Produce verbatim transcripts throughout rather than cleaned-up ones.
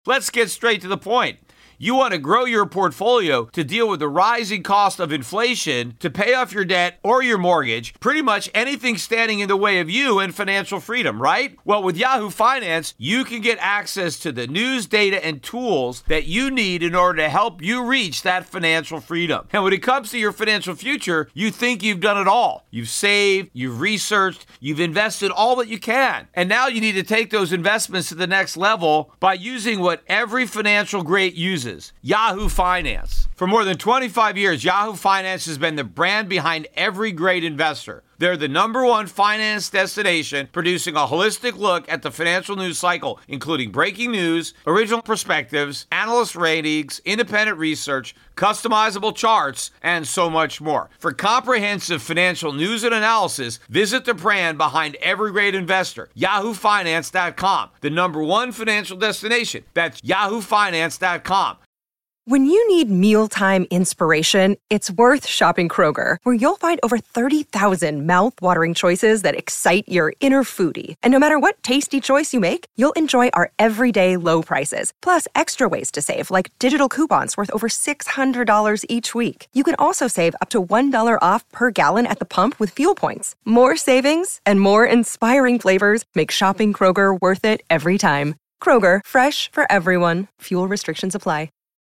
Let's get straight to the point. You want to grow your portfolio to deal with the rising cost of inflation, to pay off your debt or your mortgage, pretty much anything standing in the way of you and financial freedom, right? Well, with Yahoo Finance, you can get access to the news, data, and tools that you need in order to help you reach that financial freedom. And when it comes to your financial future, you think you've done it all. You've saved, you've researched, you've invested all that you can. And now you need to take those investments to the next level by using what every financial great uses. Yahoo Finance. For more than twenty-five years, Yahoo Finance has been the brand behind every great investor. They're the number one finance destination, producing a holistic look at the financial news cycle, including breaking news, original perspectives, analyst ratings, independent research, customizable charts, and so much more. For comprehensive financial news and analysis, visit the brand behind every great investor, yahoo finance dot com, the number one financial destination. That's yahoo finance dot com. When you need mealtime inspiration, it's worth shopping Kroger, where you'll find over thirty thousand mouth-watering choices that excite your inner foodie. And no matter what tasty choice you make, you'll enjoy our everyday low prices, plus extra ways to save, like digital coupons worth over six hundred dollars each week. You can also save up to one dollar off per gallon at the pump with fuel points. More savings and more inspiring flavors make shopping Kroger worth it every time. Kroger, fresh for everyone. Fuel restrictions apply.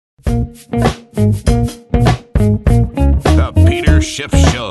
The Peter Schiff Show.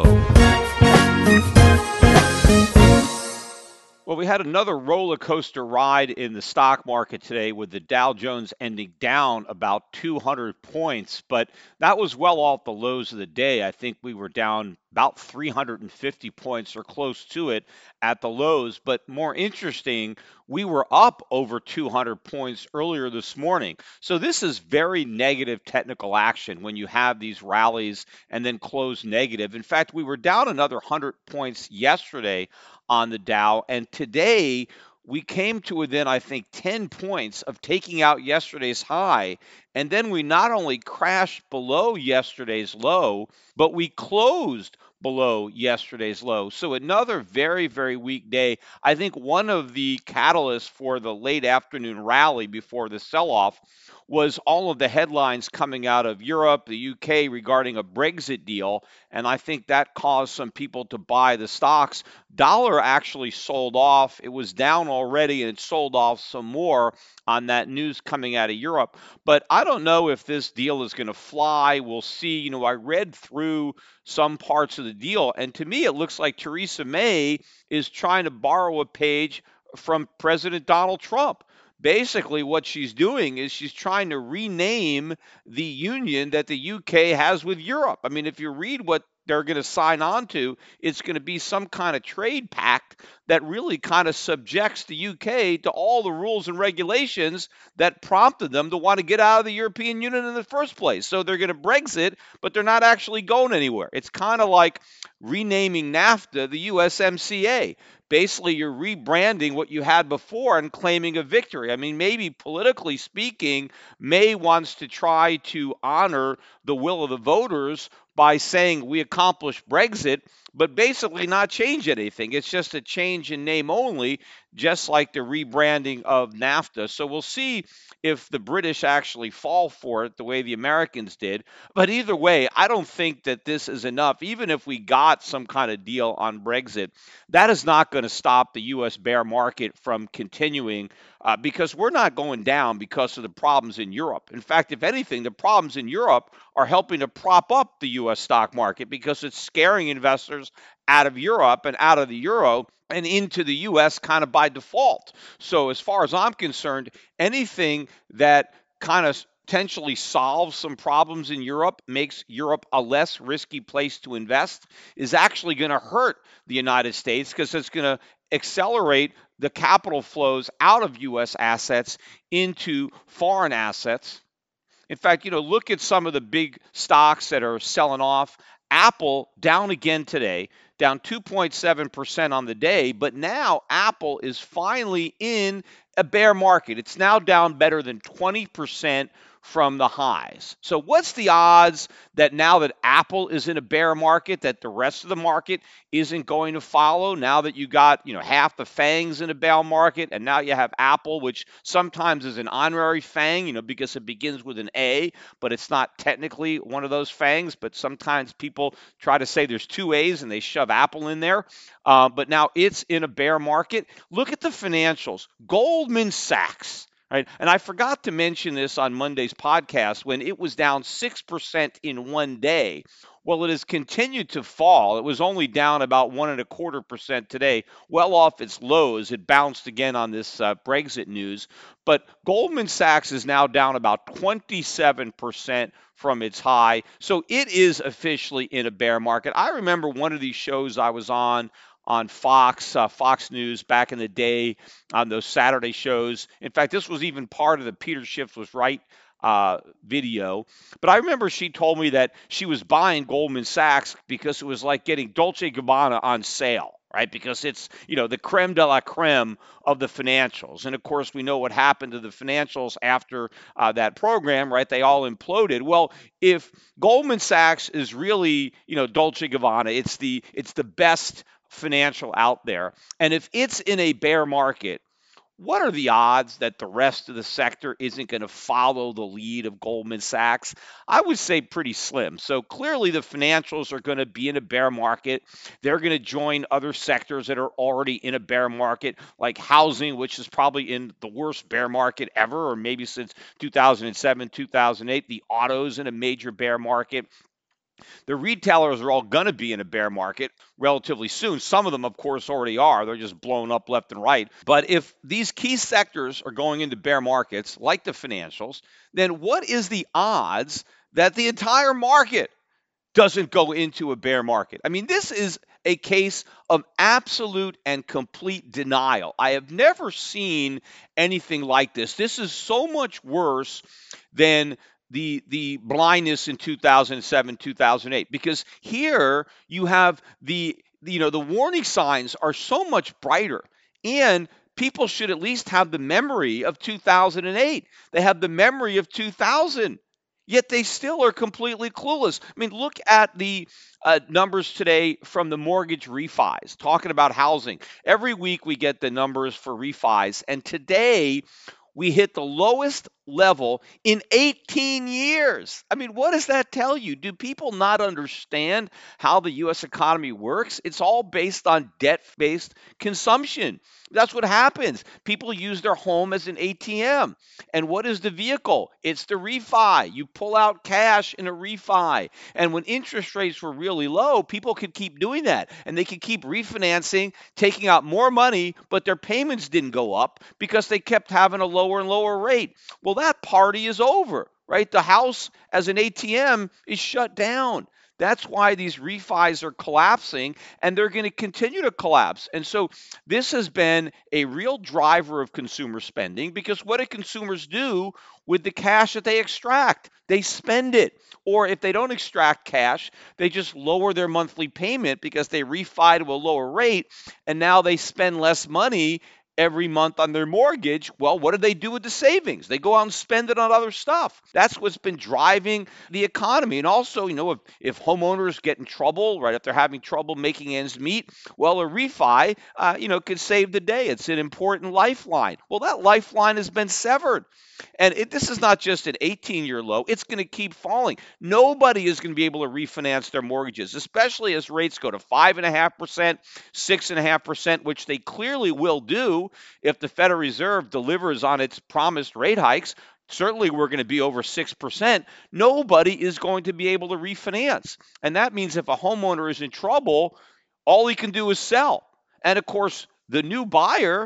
Well, we had another roller coaster ride in the stock market today with the Dow Jones ending down about two hundred points, but that was well off the lows of the day. I think we were down about three hundred fifty points or close to it at the lows. But more interesting, we were up over two hundred points earlier this morning. So this is very negative technical action when you have these rallies and then close negative. In fact, we were down another one hundred points yesterday on the Dow, and today we came to within, I think, ten points of taking out yesterday's high. And then we not only crashed below yesterday's low, but we closed below yesterday's low. So another very, very weak day. I think one of the catalysts for the late afternoon rally before the sell-off was all of the headlines coming out of Europe, the U K regarding a Brexit deal. And I think that caused some people to buy the stocks. Dollar actually sold off. It was down already and it sold off some more on that news coming out of Europe. But I don't know if this deal is going to fly. We'll see. You know, I read through some parts of the deal, and to me, it looks like Theresa May is trying to borrow a page from President Donald Trump. Basically, what she's doing is she's trying to rename the union that the U K has with Europe. I mean, if you read what they're going to sign on to, it's going to be some kind of trade pact that really kind of subjects the U K to all the rules and regulations that prompted them to want to get out of the European Union in the first place. So they're going to Brexit, but they're not actually going anywhere. It's kind of like renaming NAFTA the U S M C A. Basically, you're rebranding what you had before and claiming a victory. I mean, maybe politically speaking, May wants to try to honor the will of the voters by saying we accomplished Brexit, but basically not change anything. It's just a change in name only, just like the rebranding of NAFTA. So we'll see if the British actually fall for it the way the Americans did. But either way, I don't think that this is enough. Even if we got some kind of deal on Brexit, that is not going to stop the U S bear market from continuing uh, because we're not going down because of the problems in Europe. In fact, if anything, the problems in Europe are helping to prop up the U S stock market because it's scaring investors out of Europe and out of the euro and into the U S kind of by default. So as far as I'm concerned, anything that kind of potentially solves some problems in Europe, makes Europe a less risky place to invest, is actually going to hurt the United States because it's going to accelerate the capital flows out of U S assets into foreign assets. In fact, you know, look at some of the big stocks that are selling off. Apple down again today. down two point seven percent on the day. But now Apple is finally in a bear market. It's now down better than twenty percent from the highs. So what's the odds that now that Apple is in a bear market, that the rest of the market isn't going to follow? Now that you got, you know, half the FANGs in a bear market, and now you have Apple, which sometimes is an honorary FANG, you know, because it begins with an A, but it's not technically one of those FANGs. But sometimes people try to say there's two A's and they shove Apple in there. Uh, but now it's in a bear market. Look at the financials. Goldman Sachs. Right. And I forgot to mention this on Monday's podcast when it was down six percent in one day. Well, it has continued to fall. It was only down about one and a quarter percent today, well off its lows. It bounced again on this uh, Brexit news. But Goldman Sachs is now down about twenty-seven percent from its high. So it is officially in a bear market. I remember one of these shows I was on on Fox, uh, Fox News back in the day on those Saturday shows. In fact, this was even part of the Peter Schiff was right uh, video. But I remember she told me that she was buying Goldman Sachs because it was like getting Dolce and Gabbana on sale, right? Because it's, you know, the creme de la creme of the financials. And of course, we know what happened to the financials after uh, that program, right? They all imploded. Well, if Goldman Sachs is really, you know, Dolce and Gabbana, it's the it's the best financial out there. And if it's in a bear market, what are the odds that the rest of the sector isn't going to follow the lead of Goldman Sachs? I would say pretty slim. So clearly the financials are going to be in a bear market. They're going to join other sectors that are already in a bear market, like housing, which is probably in the worst bear market ever, or maybe since two thousand seven, two thousand eight. The autos in a major bear market. The retailers are all going to be in a bear market relatively soon. Some of them, of course, already are. They're just blown up left and right. But if these key sectors are going into bear markets, like the financials, then what is the odds that the entire market doesn't go into a bear market? I mean, this is a case of absolute and complete denial. I have never seen anything like this. This is so much worse than the the blindness in two thousand seven, two thousand eight, because here you have the you know the warning signs are so much brighter, and people should at least have the memory of two thousand eight. They have the memory of two thousand, yet they still are completely clueless. I mean, look at the uh, numbers today from the mortgage refis, talking about housing. Every week we get the numbers for refis, and today we hit the lowest level in eighteen years. I mean, what does that tell you? Do people not understand how the U S economy works? It's all based on debt-based consumption. That's what happens. People use their home as an A T M. And what is the vehicle? It's the refi. You pull out cash in a refi. And when interest rates were really low, people could keep doing that. And they could keep refinancing, taking out more money, but their payments didn't go up because they kept having a lower and lower rate. Well, that party is over, right? The house as an A T M is shut down. That's why these refis are collapsing, and they're going to continue to collapse. And so this has been a real driver of consumer spending, because what do consumers do with the cash that they extract? They spend it. Or if they don't extract cash, they just lower their monthly payment because they refi to a lower rate, and now they spend less money every month on their mortgage. Well, what do they do with the savings? They go out and spend it on other stuff. That's what's been driving the economy. And also, you know, if, if homeowners get in trouble, right, if they're having trouble making ends meet, well, a refi, uh, you know, could save the day. It's an important lifeline. Well, that lifeline has been severed. And it, this is not just an eighteen-year low. It's going to keep falling. Nobody is going to be able to refinance their mortgages, especially as rates go to five point five percent, six point five percent, which they clearly will do if the Federal Reserve delivers on its promised rate hikes. Certainly, we're going to be over six percent. Nobody is going to be able to refinance. And that means if a homeowner is in trouble, all he can do is sell. And of course, the new buyer,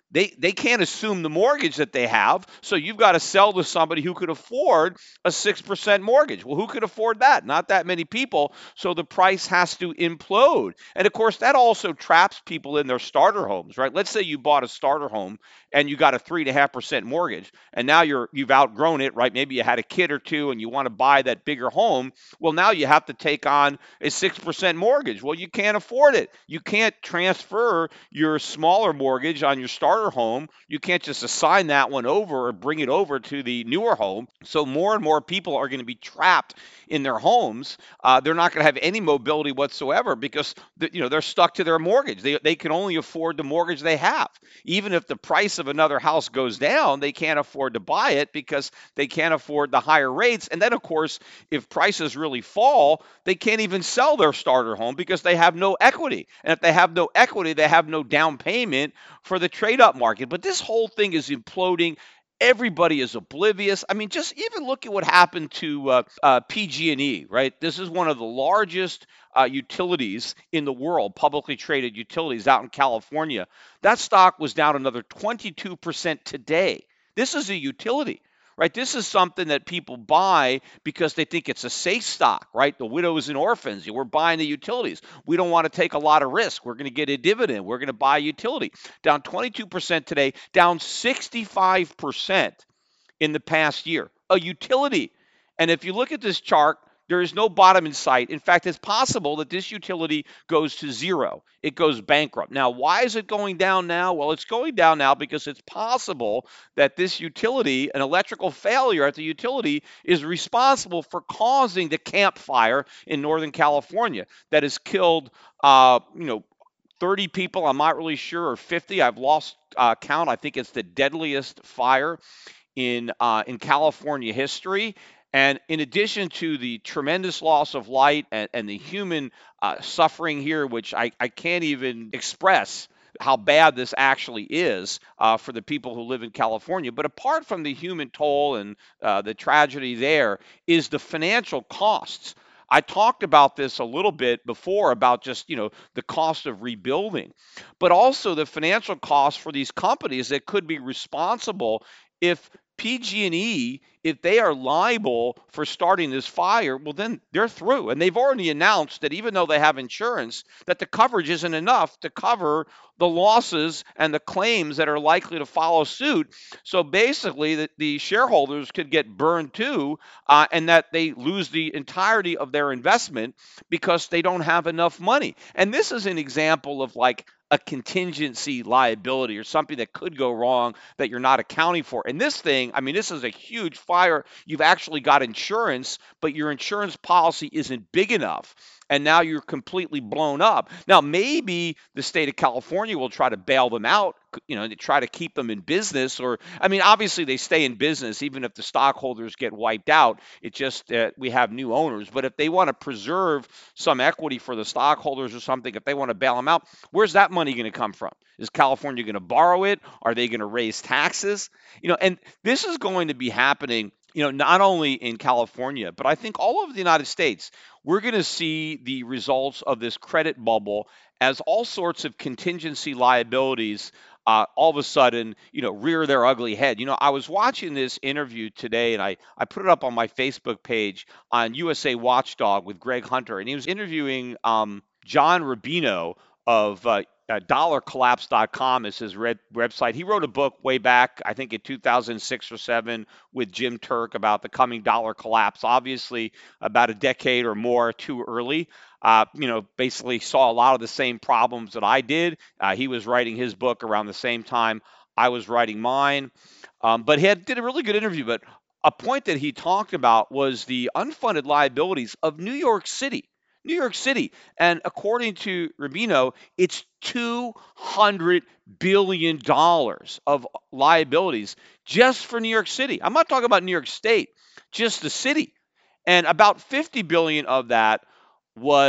they they can't assume the mortgage that they have. So you've got to sell to somebody who could afford a six percent mortgage. Well, who could afford that? Not that many people. So the price has to implode. And of course, that also traps people in their starter homes, right? Let's say you bought a starter home and you got a three and a half percent mortgage, and now you're you've outgrown it, right? Maybe you had a kid or two and you want to buy that bigger home. Well, now you have to take on a six percent mortgage. Well, you can't afford it. You can't transfer your smaller mortgage on your starter home. You can't just assign that one over or bring it over to the newer home. So more and more people are going to be trapped in their homes. Uh, they're not going to have any mobility whatsoever because the, you know they're stuck to their mortgage. They they can only afford the mortgage they have. Even if the price of another house goes down, they can't afford to buy it because they can't afford the higher rates. And then, of course, if prices really fall, they can't even sell their starter home because they have no equity. And if they have no equity, they have no down payment for the trade-up market. But this whole thing is imploding. Everybody is oblivious. I mean, just even look at what happened to uh, uh, P G and E, right? This is one of the largest uh, utilities in the world, publicly traded utilities out in California. That stock was down another twenty-two percent today. This is a utility, right? This is something that people buy because they think it's a safe stock, right? The widows and orphans, we're buying the utilities. We don't want to take a lot of risk. We're going to get a dividend. We're going to buy a utility. Down twenty-two percent today, down sixty-five percent in the past year. A utility. And if you look at this chart, there is no bottom in sight. In fact, it's possible that this utility goes to zero. It goes bankrupt. Now, why is it going down now? Well, it's going down now because it's possible that this utility, an electrical failure at the utility, is responsible for causing the Camp Fire in Northern California that has killed, uh, you know, thirty people. I'm not really sure, or fifty. I've lost uh, count. I think it's the deadliest fire in uh, in California history. And in addition to the tremendous loss of light and, and the human uh, suffering here, which I, I can't even express how bad this actually is uh, for the people who live in California. But apart from the human toll and uh, the tragedy there is the financial costs. I talked about this a little bit before about just, you know, the cost of rebuilding, but also the financial costs for these companies that could be responsible if P G and E, if they are liable for starting this fire, well, then they're through. And they've already announced that even though they have insurance, that the coverage isn't enough to cover the losses and the claims that are likely to follow suit. So basically, the, the shareholders could get burned too, uh, and that they lose the entirety of their investment because they don't have enough money. And this is an example of like a contingency liability or something that could go wrong that you're not accounting for. And this thing, I mean, this is a huge fire. You've actually got insurance, but your insurance policy isn't big enough. And now you're completely blown up. Now, maybe the state of California will try to bail them out, you know, to try to keep them in business. Or, I mean, obviously they stay in business even if the stockholders get wiped out. It's just that we have new owners. But if they want to preserve some equity for the stockholders or something, if they want to bail them out, where's that money going to come from? Is California going to borrow it? Are they going to raise taxes? You know, and this is going to be happening, you know, not only in California, but I think all over the United States. We're going to see the results of this credit bubble as all sorts of contingency liabilities uh, all of a sudden, you know, rear their ugly head. You know, I was watching this interview today, and I, I put it up on my Facebook page on U S A Watchdog with Greg Hunter, and he was interviewing um, John Rubino of uh, uh, dollar collapse dot com is his red website. He wrote a book way back, I think in two thousand six or seven, with Jim Turk about the coming dollar collapse. Obviously, about a decade or more too early. Uh, you know, basically saw a lot of the same problems that I did. Uh, he was writing his book around the same time I was writing mine. Um, but he had, did a really good interview. But a point that he talked about was the unfunded liabilities of New York City. New York City. And according to Rubino, it's two hundred billion dollars of liabilities just for New York City. I'm not talking about New York State, just the city. And about fifty billion dollars of that was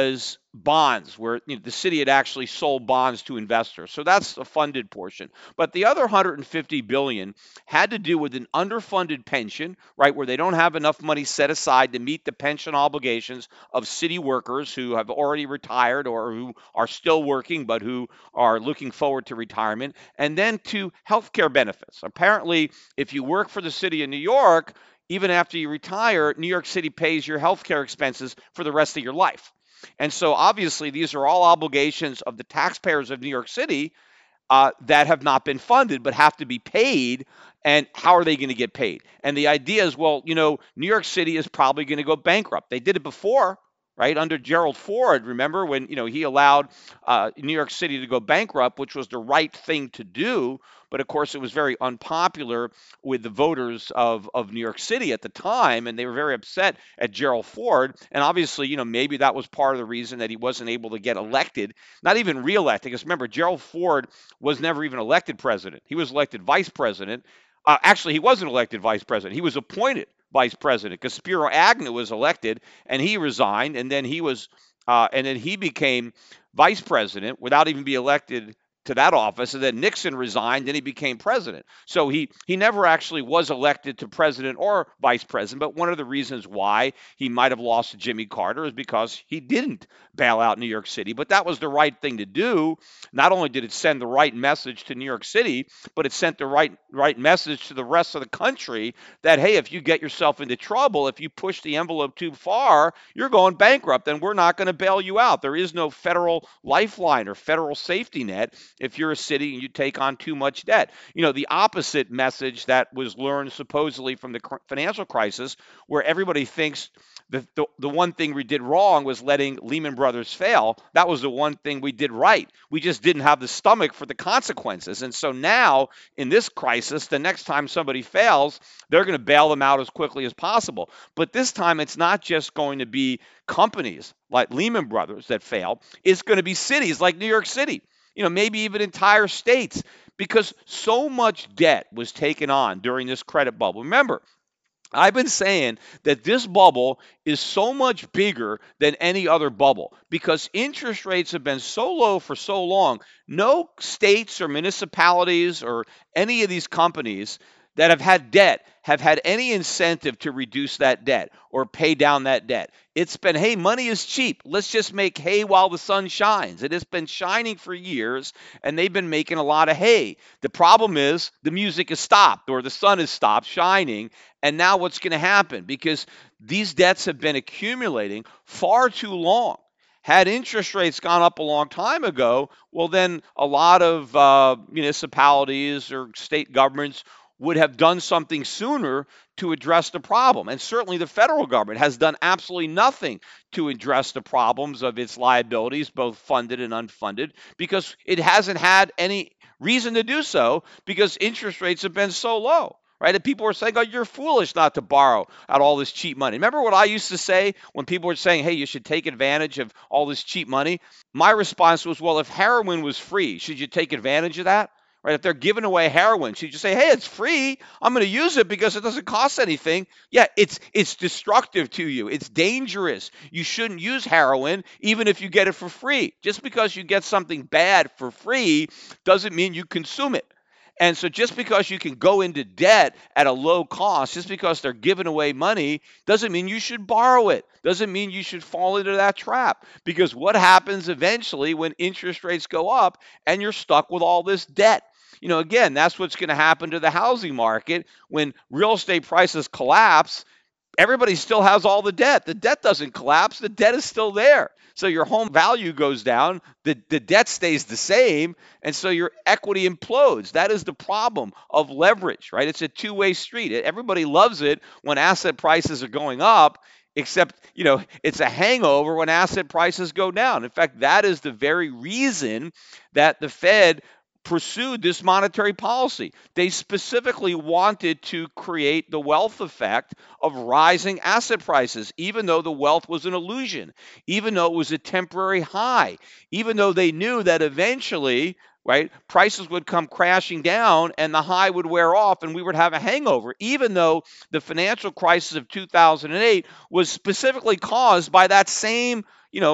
bonds where you know, the city had actually sold bonds to investors. So that's the funded portion. But the other one hundred fifty billion dollars had to do with an underfunded pension, right, where they don't have enough money set aside to meet the pension obligations of city workers who have already retired or who are still working but who are looking forward to retirement, and then to healthcare benefits. Apparently, if you work for the city of New York, even after you retire, New York City pays your healthcare expenses for the rest of your life. And so obviously these are all obligations of the taxpayers of New York City uh, that have not been funded but have to be paid. And how are they going to get paid? And the idea is, well, you know, New York City is probably going to go bankrupt. They did it before, right? Under Gerald Ford, remember when, you know, he allowed uh, New York City to go bankrupt, which was the right thing to do. But of course, it was very unpopular with the voters of, of New York City at the time, and they were very upset at Gerald Ford. And obviously, you know, maybe that was part of the reason that he wasn't able to get elected, not even reelected. Because remember, Gerald Ford was never even elected president. He was elected vice president. Uh, actually, he wasn't elected vice president. He was appointed vice president because Spiro Agnew was elected and he resigned, and then he was, uh, and then he became vice president without even being elected to that office, and then Nixon resigned and he became president. So he he never actually was elected to president or vice president. But one of the reasons why he might have lost to Jimmy Carter is because he didn't bail out New York City. But that was the right thing to do. Not only did it send the right message to New York City, but it sent the right right message to the rest of the country that, hey, if you get yourself into trouble, if you push the envelope too far, you're going bankrupt and we're not going to bail you out. There is no federal lifeline or federal safety net if you're a city and you take on too much debt. You know, the opposite message that was learned supposedly from the financial crisis, where everybody thinks the, the, the one thing we did wrong was letting Lehman Brothers fail. That was the one thing we did right. We just didn't have the stomach for the consequences. And so now in this crisis, the next time somebody fails, they're going to bail them out as quickly as possible. But this time it's not just going to be companies like Lehman Brothers that fail. It's going to be cities like New York City. You know, maybe even entire states, because so much debt was taken on during this credit bubble. Remember, I've been saying that this bubble is so much bigger than any other bubble because interest rates have been so low for so long. No states or municipalities or any of these companies that have had debt have had any incentive to reduce that debt or pay down that debt. It's been, hey, money is cheap. Let's just make hay while the sun shines. It has been shining for years, and they've been making a lot of hay. The problem is the music has stopped or the sun has stopped shining, and now what's going to happen? Because these debts have been accumulating far too long. Had interest rates gone up a long time ago, well, then a lot of uh, municipalities or state governments would have done something sooner to address the problem. And certainly the federal government has done absolutely nothing to address the problems of its liabilities, both funded and unfunded, because it hasn't had any reason to do so because interest rates have been so low. Right? And people were saying, oh, you're foolish not to borrow out all this cheap money. Remember what I used to say when people were saying, hey, you should take advantage of all this cheap money? My response was, well, if heroin was free, should you take advantage of that? Right? If they're giving away heroin, should you say, hey, it's free. I'm going to use it because it doesn't cost anything. Yeah, it's it's destructive to you. It's dangerous. You shouldn't use heroin even if you get it for free. Just because you get something bad for free doesn't mean you consume it. And so just because you can go into debt at a low cost, just because they're giving away money, doesn't mean you should borrow it. Doesn't mean you should fall into that trap. Because what happens eventually when interest rates go up and you're stuck with all this debt? You know, again, that's what's going to happen to the housing market when real estate prices collapse. Everybody still has all the debt. The debt doesn't collapse. The debt is still there. So your home value goes down, the, the debt stays the same, and so your equity implodes. That is the problem of leverage, right? It's a two-way street. Everybody loves it when asset prices are going up, except, you know, it's a hangover when asset prices go down. In fact, that is the very reason that the Fed pursued this monetary policy. They specifically wanted to create the wealth effect of rising asset prices, even though the wealth was an illusion, even though it was a temporary high, even though they knew that eventually, right, prices would come crashing down and the high would wear off and we would have a hangover, even though the financial crisis of two thousand eight was specifically caused by that same, you know,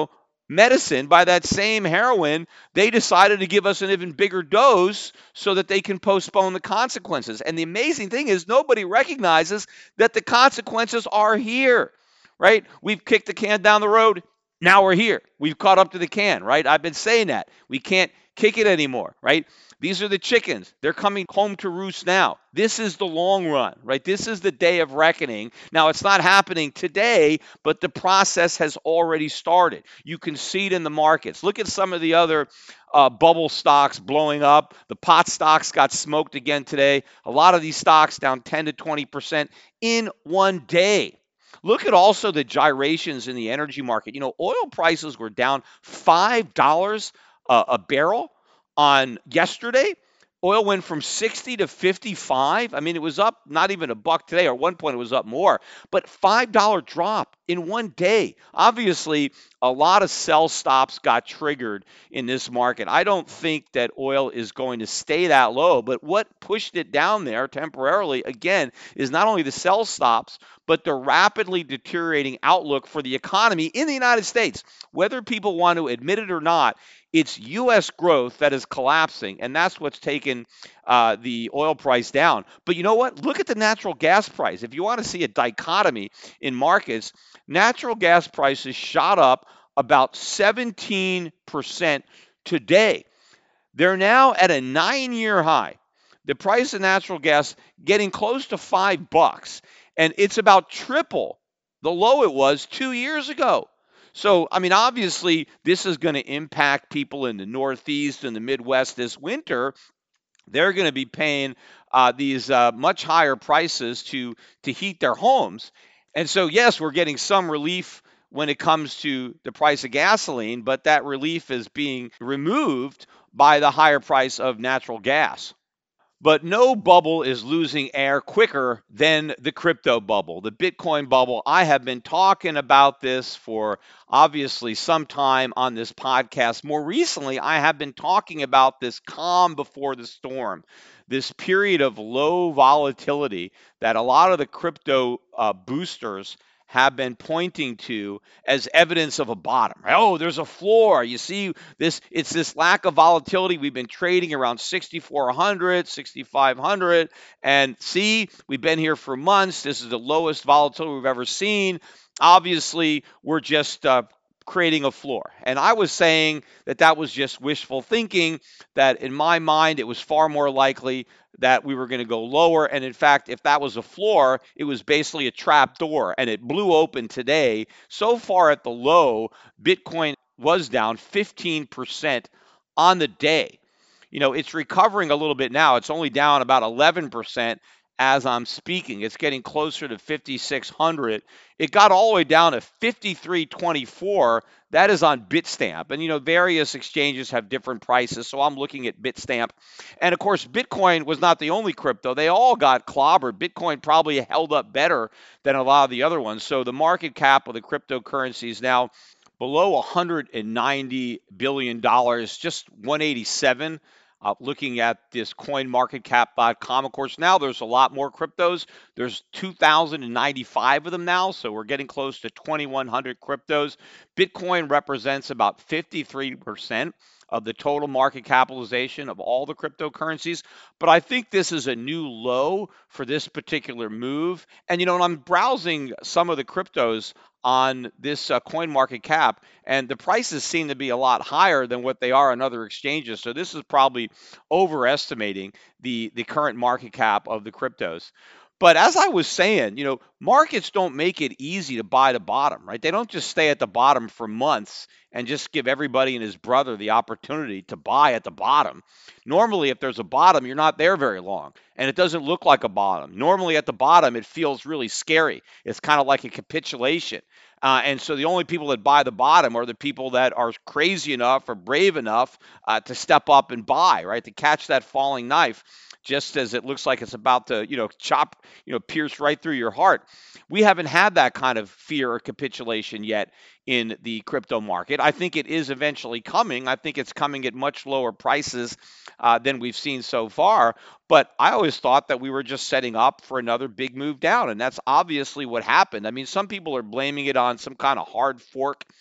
medicine, by that same heroin, they decided to give us an even bigger dose so that they can postpone the consequences. And the amazing thing is nobody recognizes that the consequences are here, right? We've kicked the can down the road. Now we're here. We've caught up to the can, right? I've been saying that. We can't kick it anymore, right? These are the chickens. They're coming home to roost now. This is the long run, right? This is the day of reckoning. Now, it's not happening today, but the process has already started. You can see it in the markets. Look at some of the other uh, bubble stocks blowing up. The pot stocks got smoked again today. A lot of these stocks down ten to twenty percent in one day. Look at also the gyrations in the energy market. You know, oil prices were down five dollars a, a barrel on yesterday. Oil went from sixty to fifty-five. I mean, it was up not even a buck today, or at one point it was up more, but five dollars drop in one day. Obviously, a lot of sell stops got triggered in this market. I don't think that oil is going to stay that low, but what pushed it down there temporarily, again, is not only the sell stops, but the rapidly deteriorating outlook for the economy in the United States. Whether people want to admit it or not, it's U S growth that is collapsing, and that's what's taken uh, the oil price down. But you know what? Look at the natural gas price. If you want to see a dichotomy in markets, natural gas prices shot up about seventeen percent today. They're now at a nine-year high. The price of natural gas getting close to five bucks, and it's about triple the low it was two years ago. So, I mean, obviously, this is going to impact people in the Northeast and the Midwest this winter. They're going to be paying uh, these uh, much higher prices to to heat their homes. And so, yes, we're getting some relief when it comes to the price of gasoline, but that relief is being removed by the higher price of natural gas. But no bubble is losing air quicker than the crypto bubble, the Bitcoin bubble. I have been talking about this for obviously some time on this podcast. More recently, I have been talking about this calm before the storm, this period of low volatility that a lot of the crypto uh, boosters have been pointing to as evidence of a bottom. Right? Oh, there's a floor. You see this, it's this lack of volatility. We've been trading around sixty-four hundred, sixty-five hundred, and see, we've been here for months. This is the lowest volatility we've ever seen. Obviously, we're just uh, creating a floor. And I was saying that that was just wishful thinking, that in my mind, it was far more likely that we were going to go lower. And in fact, if that was a floor, it was basically a trap door, and it blew open today. So far at the low, Bitcoin was down fifteen percent on the day. You know, it's recovering a little bit now. It's only down about eleven percent as I'm speaking. It's getting closer to fifty-six hundred. It got all the way down to fifty-three twenty-four. That is on Bitstamp. And, you know, various exchanges have different prices, so I'm looking at Bitstamp. And, of course, Bitcoin was not the only crypto. They all got clobbered. Bitcoin probably held up better than a lot of the other ones. So the market cap of the cryptocurrency is now below one hundred ninety billion dollars, just one eighty-seven. Uh, looking at this coin market cap dot com, of course, now there's a lot more cryptos. There's two thousand ninety-five of them now, so we're getting close to twenty-one hundred cryptos. Bitcoin represents about fifty-three percent of the total market capitalization of all the cryptocurrencies. But I think this is a new low for this particular move. And, you know, when I'm browsing some of the cryptos on this uh, coin market cap, and the prices seem to be a lot higher than what they are on other exchanges. So this is probably overestimating the, the current market cap of the cryptos. But as I was saying, you know, markets don't make it easy to buy the bottom, right? They don't just stay at the bottom for months and just give everybody and his brother the opportunity to buy at the bottom. Normally, if there's a bottom, you're not there very long, and it doesn't look like a bottom. Normally, at the bottom, it feels really scary. It's kind of like a capitulation. Uh, and so the only people that buy the bottom are the people that are crazy enough or brave enough uh, to step up and buy, right, to catch that falling knife, just as it looks like it's about to, you know, chop, you know, pierce right through your heart. We haven't had that kind of fear or capitulation yet in the crypto market. I think it is eventually coming. I think it's coming at much lower prices uh, than we've seen so far. But I always thought that we were just setting up for another big move down, and that's obviously what happened. I mean, some people are blaming it on some kind of hard fork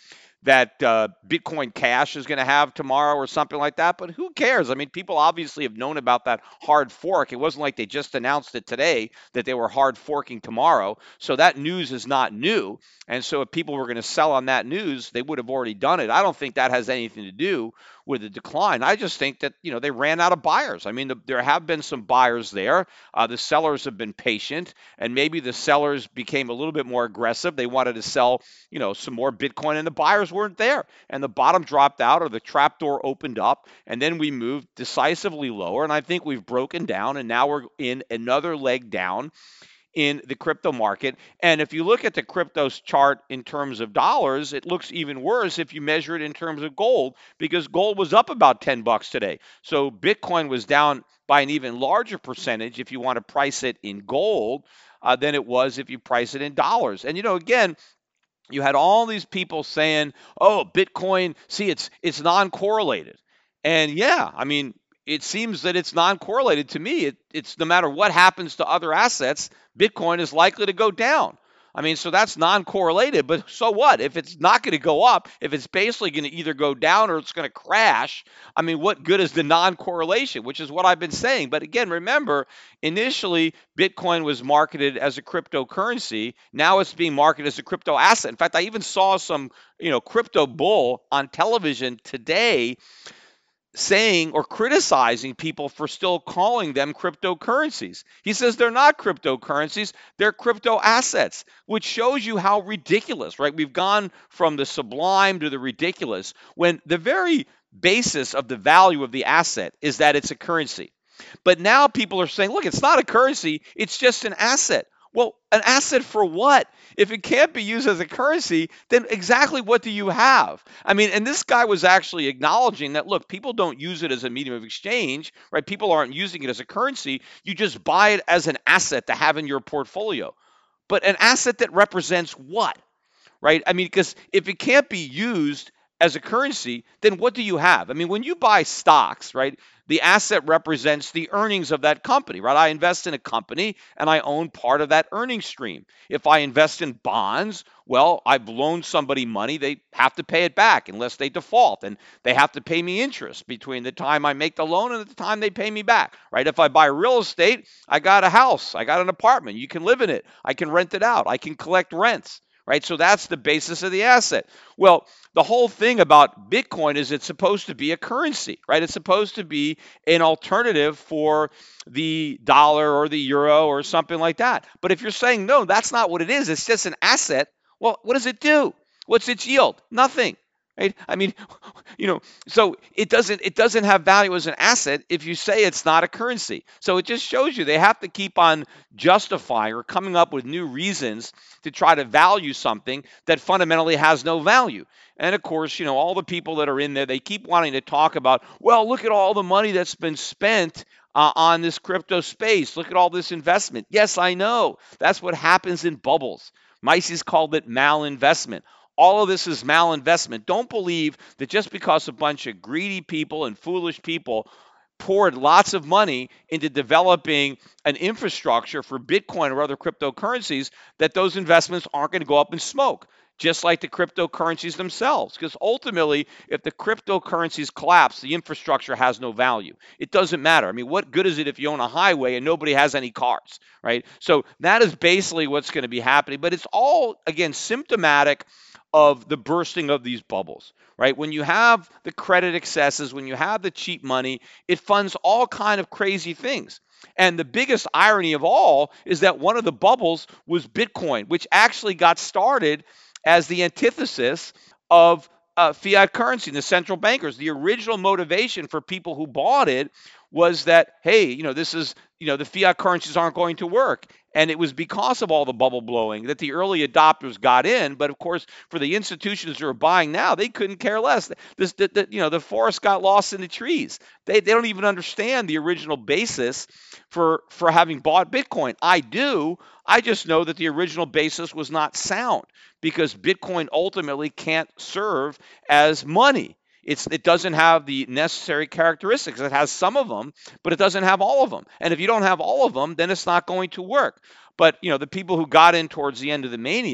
that uh, Bitcoin Cash is going to have tomorrow or something like that. But who cares? I mean, people obviously have known about that hard fork. It wasn't like they just announced it today that they were hard forking tomorrow. So that news is not new. And so if people were going to sell on that news, they would have already done it. I don't think that has anything to do with the decline. I just think that, you know, they ran out of buyers. I mean, the, there have been some buyers there. Uh, the sellers have been patient, and maybe the sellers became a little bit more aggressive. They wanted to sell, you know, some more Bitcoin, and the buyers weren't there. And the bottom dropped out, or the trapdoor opened up, and then we moved decisively lower. And I think we've broken down, and now we're in another leg down in the crypto market. And if you look at the cryptos chart in terms of dollars, it looks even worse if you measure it in terms of gold, because gold was up about ten bucks today. So Bitcoin was down by an even larger percentage if you want to price it in gold uh, than it was if you price it in dollars. And, you know, again, you had all these people saying, oh, Bitcoin, see, it's it's non-correlated. And yeah, I mean, it seems that it's non-correlated to me. It, it's no matter what happens to other assets, Bitcoin is likely to go down. I mean, so that's non-correlated, but so what? If it's not going to go up, if it's basically going to either go down or it's going to crash, I mean, what good is the non-correlation, which is what I've been saying. But again, remember, initially, Bitcoin was marketed as a cryptocurrency. Now it's being marketed as a crypto asset. In fact, I even saw some, you know, crypto bull on television today saying or criticizing people for still calling them cryptocurrencies. He says they're not cryptocurrencies, they're crypto assets, which shows you how ridiculous, right? We've gone from the sublime to the ridiculous when the very basis of the value of the asset is that it's a currency. But now people are saying, look, it's not a currency, it's just an asset. Well, an asset for what? If it can't be used as a currency, then exactly what do you have? I mean, and this guy was actually acknowledging that, look, people don't use it as a medium of exchange, right? People aren't using it as a currency. You just buy it as an asset to have in your portfolio. But an asset that represents what, right? I mean, because if it can't be used as a currency, then what do you have? I mean, when you buy stocks, right, the asset represents the earnings of that company, right? I invest in a company and I own part of that earning stream. If I invest in bonds, well, I've loaned somebody money, they have to pay it back unless they default, and they have to pay me interest between the time I make the loan and the time they pay me back, right? If I buy real estate, I got a house, I got an apartment, you can live in it, I can rent it out, I can collect rents. Right? So that's the basis of the asset. Well, the whole thing about Bitcoin is it's supposed to be a currency, right? It's supposed to be an alternative for the dollar or the euro or something like that. But if you're saying, no, that's not what it is, it's just an asset, well, what does it do? What's its yield? Nothing. Right? I mean, you know, so it doesn't it doesn't have value as an asset if you say it's not a currency. So it just shows you they have to keep on justifying or coming up with new reasons to try to value something that fundamentally has no value. And of course, you know, all the people that are in there, they keep wanting to talk about, well, look at all the money that's been spent uh, on this crypto space. Look at all this investment. Yes, I know. That's what happens in bubbles. Mises called it malinvestment. All of this is malinvestment. Don't believe that just because a bunch of greedy people and foolish people poured lots of money into developing an infrastructure for Bitcoin or other cryptocurrencies, that those investments aren't going to go up in smoke, just like the cryptocurrencies themselves. Because ultimately, if the cryptocurrencies collapse, the infrastructure has no value. It doesn't matter. I mean, what good is it if you own a highway and nobody has any cars, right? So that is basically what's going to be happening. But it's all, again, symptomatic of the bursting of these bubbles, right? When you have the credit excesses, when you have the cheap money, it funds all kind of crazy things. And the biggest irony of all is that one of the bubbles was Bitcoin, which actually got started as the antithesis of uh, fiat currency, the central bankers. The original motivation for people who bought it was that, hey, you know, this is, you know, the fiat currencies aren't going to work. And it was because of all the bubble blowing that the early adopters got in. But of course, for the institutions who are buying now, they couldn't care less. This, the, the, you know, the forest got lost in the trees. They, they don't even understand the original basis for, for having bought Bitcoin. I do. I just know that the original basis was not sound, because Bitcoin ultimately can't serve as money. It's, it doesn't have the necessary characteristics. It has some of them, but it doesn't have all of them. And if you don't have all of them, then it's not going to work. But, you know, the people who got in towards the end of the mania,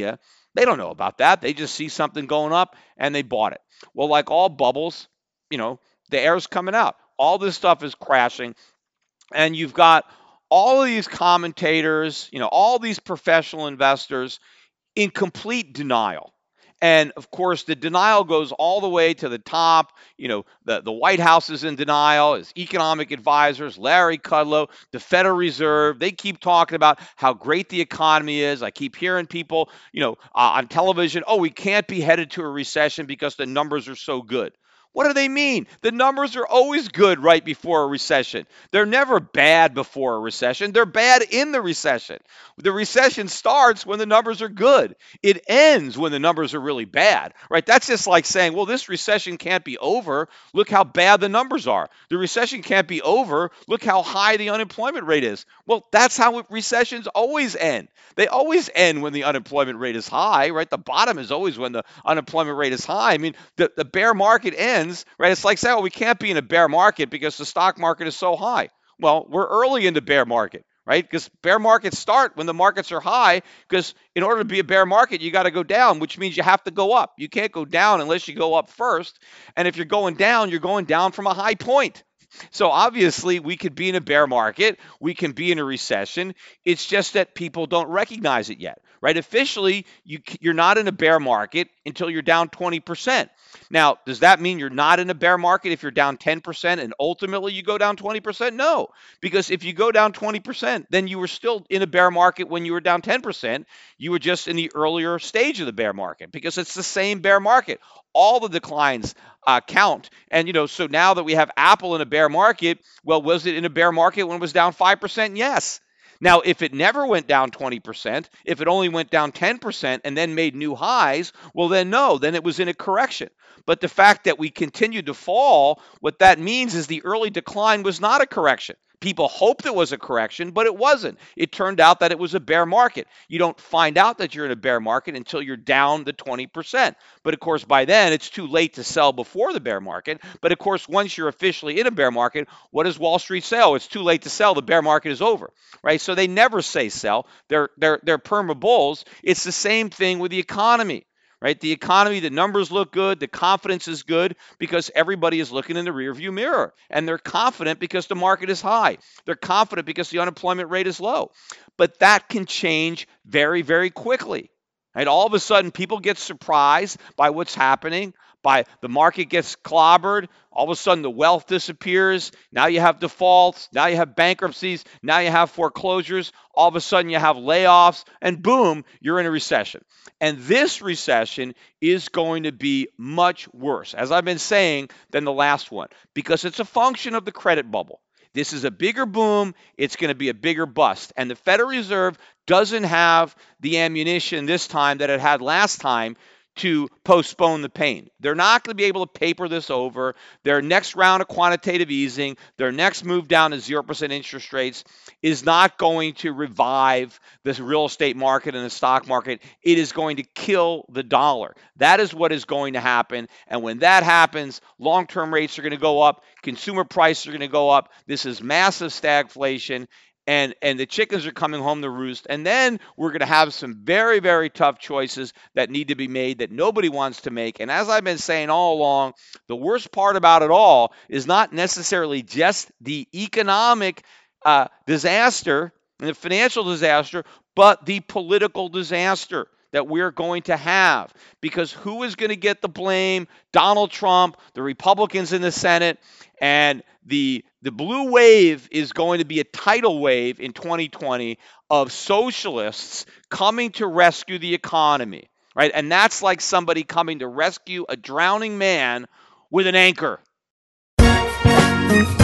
They don't know about that. They just see something going up and they bought it. Well, like all bubbles, you know, the air's coming out. All this stuff is crashing. And you've got all of these commentators, you know, all these professional investors in complete denial. And of course, the denial goes all the way to the top. You know, the, the White House is in denial, his economic advisors, Larry Kudlow, the Federal Reserve. They keep talking about how great the economy is. I keep hearing people, you know, uh, on television, oh, we can't be headed to a recession because the numbers are so good. What do they mean? The numbers are always good right before a recession. They're never bad before a recession. They're bad in the recession. The recession starts when the numbers are good. It ends when the numbers are really bad, right? That's just like saying, well, this recession can't be over. Look how bad the numbers are. The recession can't be over. Look how high the unemployment rate is. Well, that's how recessions always end. They always end when the unemployment rate is high, right? The bottom is always when the unemployment rate is high. I mean, the, the bear market ends, right? It's like saying, oh, we can't be in a bear market because the stock market is so high. Well, we're early in the bear market, right? Because bear markets start when the markets are high, because in order to be a bear market, you got to go down, which means you have to go up. You can't go down unless you go up first. And if you're going down, you're going down from a high point. So obviously we could be in a bear market, we can be in a recession. It's just that people don't recognize it yet, right? Officially, you, you're not in a bear market until you're down twenty percent. Now, does that mean you're not in a bear market if you're down ten percent and ultimately you go down twenty percent? No, because if you go down twenty percent, then you were still in a bear market when you were down ten percent. You were just in the earlier stage of the bear market because it's the same bear market. All the declines uh, count. And, you know, so now that we have Apple in a bear market, well, was it in a bear market when it was down five percent? Yes. Now, if it never went down twenty percent, if it only went down ten percent and then made new highs, well, then no, then it was in a correction. But the fact that we continued to fall, what that means is the early decline was not a correction. People hoped it was a correction, but it wasn't. It turned out that it was a bear market. You don't find out that you're in a bear market until you're down the twenty percent. But of course, by then, it's too late to sell before the bear market. But of course, once you're officially in a bear market, what does Wall Street say? Oh, it's too late to sell. The bear market is over, right? So they never say sell. They're, they're, they're perma bulls. It's the same thing with the economy. Right? The economy, the numbers look good, the confidence is good because everybody is looking in the rearview mirror. And they're confident because the market is high. They're confident because the unemployment rate is low. But that can change very, very quickly. Right? All of a sudden, people get surprised by what's happening, by the market gets clobbered. All of a sudden, the wealth disappears. Now you have defaults. Now you have bankruptcies. Now you have foreclosures. All of a sudden, you have layoffs. And boom, you're in a recession. And this recession is going to be much worse, as I've been saying, than the last one, because it's a function of the credit bubble. This is a bigger boom. It's going to be a bigger bust. And the Federal Reserve doesn't have the ammunition this time that it had last time to postpone the pain. They're not going to be able to paper this over. Their next round of quantitative easing, their next move down to zero percent interest rates is not going to revive this real estate market and the stock market. It is going to kill the dollar. That is what is going to happen. And when that happens, long-term rates are going to go up. Consumer prices are going to go up. This is massive stagflation. And, and the chickens are coming home to roost. And then we're going to have some very, very tough choices that need to be made that nobody wants to make. And as I've been saying all along, the worst part about it all is not necessarily just the economic uh, disaster and the financial disaster, but the political disaster that we're going to have. Because who is going to get the blame? Donald Trump, the Republicans in the Senate, and the the blue wave is going to be a tidal wave in twenty twenty of socialists coming to rescue the economy, right? And that's like somebody coming to rescue a drowning man with an anchor.